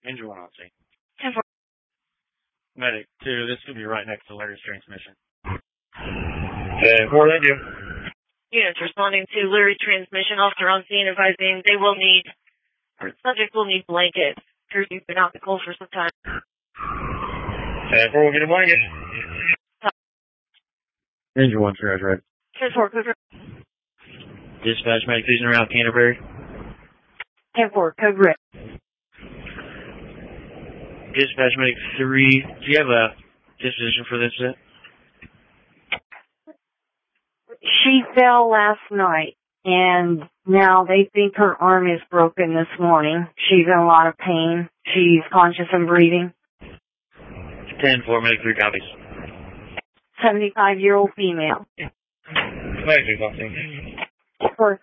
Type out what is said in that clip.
Angel 1 on scene. 10-4. Medic 2, this could be right next to Larry's transmission. 10-4, thank you. Units responding to Larry's transmission. Officer on scene advising subject will need blankets. Appears you've been out the cold for some time. 10-4, we'll get a blanket. Angel 1, triage right. 10-4, code red. Dispatch medic cruising around Canterbury. 10-4, code red. Dispatch medic 3, do you have a disposition for this set? She fell last night, and now they think her arm is broken this morning. She's in a lot of pain. She's conscious and breathing. 10-4, medic 3 copies. 75-year-old female. Medic 2's on scene. For